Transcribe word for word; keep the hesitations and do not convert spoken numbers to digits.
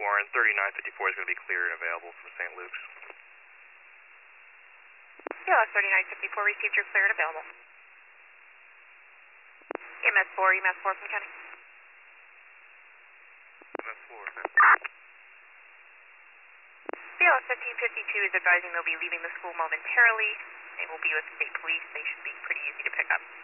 Warren, thirty-nine fifty-four is going to be clear and available from Saint Luke's. C L S thirty-nine fifty-four received, you're clear and available. E M S four, E M S four from County. E M S four. C L S fifteen fifty-two is advising they'll be leaving the school momentarily. They will be with state police. They should be pretty easy to pick up.